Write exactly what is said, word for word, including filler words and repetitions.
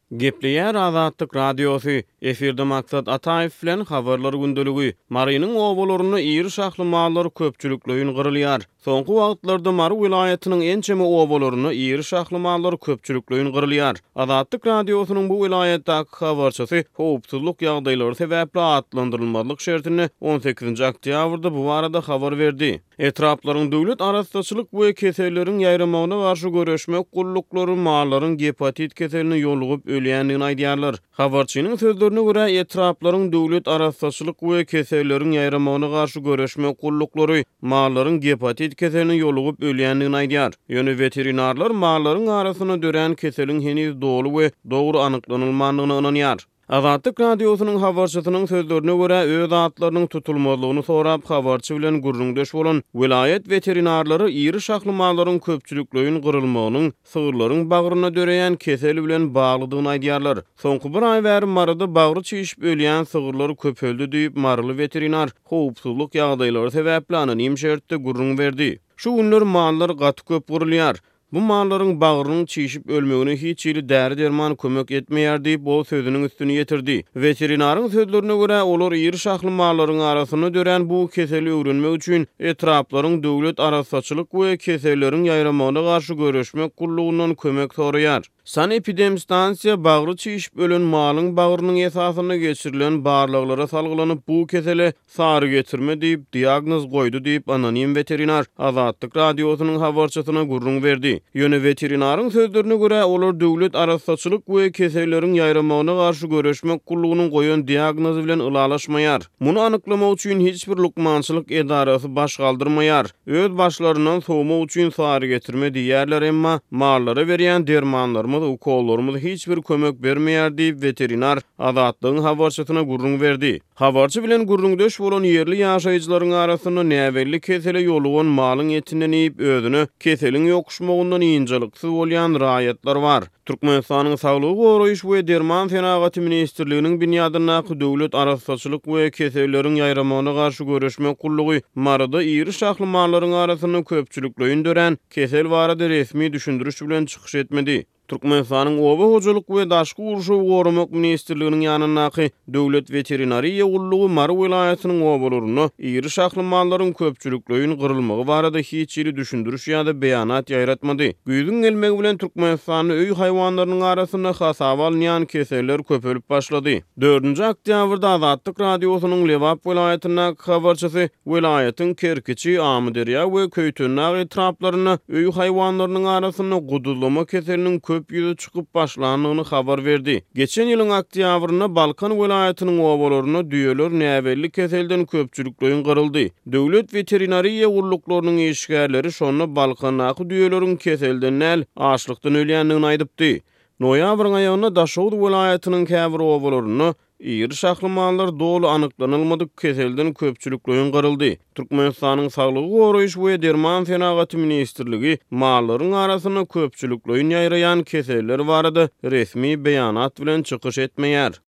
Gepleýär Azatlyk Radiosu, efirde maksat Ataýew bilen habarlar gündölügi. Marynyň obalaryny iri şahly mallar köpçülikleýin gyrylýar. Soňky wagtlarda Mary vilayatynyň en çeme obalaryny iri şahly mallar köpçülikleýin gyrylýar. Azatlyk Radiosynyň bu vilayatdaky habarçysy howpsuzlyk ýagdaýlary sebäpli atlandyrylmalyk şertini on sekizinji oktýabrda bu barada habar berdi. Etraplaryň döwlet arastaçylyk we kesellerin ýaýramagyna garşy göreşmek gullyklary mallaryň gepatit keselini ýolugyp ölýändigini aýdýarlar. Habarçynyň sözlerine görä etraplaryň döwlet arastaçylyk we kesellerin ýaýramagyna garşy göreşmek gullyklary mallaryň gepatit keselini ýolugyp ölýändigini aýdýar. Ýöne veterinarlar mallaryň arasyna dören keselin heniz dogry we dogry anyklanylmagyny ynanýar. Azatlyk Radiosynyň habarçysynyň sözlerine görä öz atlarynyň tutulmalygyny sorap habarçy bilen gurrundeş bolan vilayet veterinarlary iri şahly mallaryň köpçülikleýin gyrylmagynyň sygyrlaryň bagryna döreýän keseli bilen baglydygyny aýdýarlar. Soňky bir aý bäri Maryda bagry çyşyp ölýän sygyrlar köpeldi diýip Maryly veterinar howpsuzlyk ýagdaýlary sebäpli anonim şertde gurrun berdi. Şu günler mallar gaty köp gyrylýar. Bu mallaryň bagrynyň çyşyp ölmegine hiç ýyly däri derman kömek etmeýär diýip bol sözüniň üstüne ýetirdi. Veterinaryň sözlerine görä olar iri şahly mallaryň arasyna dören bu keseli öwrenmek üçin etraplaryň döwlet arasaçylyk we keselleriň ýaýramagyna garşy göreşmek gullugundan kömek soraýar. Sanepidemstansiýa bagry çyşyp ölen malyň bagrynyň esasyna geçirilen barlyklara salgylanyp bu kesele sary getirme diýip diagnoz goýdy diýip anonim veterinar Azatlyk Radiosynyň habarçysyna gurrun berdi. Ýöne veterinarın sözlerine görä olar döwlet arasaçylyk we keselleriň ýaýramagyna garşy göreşmek gullugynyň goýan diagnozy bilen ylalaşmaýar. Muny anyklamak üçin hiç bir lukmançylyk edarasy baş galdyrmaýar. Öz başlaryndan sowmak üçin sary getirme diýerler, emma mallara berýän dermanlarymyz, ukollarymyz hiç bir kömek bermeýär diýip veterinar Azatlygyň habarçysyna gurrun berdi. Habarçy bilen gurrundeş bolan ýerli ýaşaýjylaryň arasyna näwelli kesele ýolugan malyň etinden ýyp özüni keselin ýokuşmagyndan ýynjylyksyz bolýan raýatlar bar. Türkmenistanyň Saglygy goraýyş we derman senagaty ministrliginiň binýadyna döwlet arasaçylyk we keselleriň ýaýramagyna garşy göreşmek gullugy Maryda iri şahly mallaryň arasyna köpçülikleýin dören kesel barada resmi düşündürüş bilen çykyş etmedi. Türkmenistanyň Oba hojalyk we daşky uruşy goramak ministrliginiň ýanynaky döwlet veterinariýa gullugy Mary vilayatynyň obalaryny iri şahly mallaryň köpçülikleýin gyrylmagy barada hiç ýyly düşündürüş ýa-da beýanat ýaýratmady. Güýdüň gelmegi bilen Türkmenistanyň öý haýwanlarynyň arasyna hasaba alynýan keseller köpelip başlady. dördünji oktýabrda Azatlyk Radiosynyň Lewap vilayatyna habarçysy vilayatyň Kerkiçi, Amydyrýa we Köýtünäg etraplaryna öý haýwanlarynyň arasyna gudulama keseliniň köp ýüze çykyp başlandygyny habar berdi. Geçen ýylyň oktýabryna Balkan vilayatynyň obalaryna düýeler näwelli keselden köpçülikleýin gyryldy. Döwlet veterinariýa gullyklarynyň işgärleri şonu Balkanaky düýeleriň keselden näl açlykdan ölýändigini aýdypdy. Noýabryň aýagyna Daşowut vilayatynyň käbir obalaryny iri şahly mallar dolu anyklanylmadyk keselden köpçülikleýin gyryldy. Türkmenistanyň Saglygy goraýyş we derman senagaty ministrligi mallaryň arasyna köpçülikleýin ýaýraýan keseller barada resmi beýanat bilen çykyş etmeýär.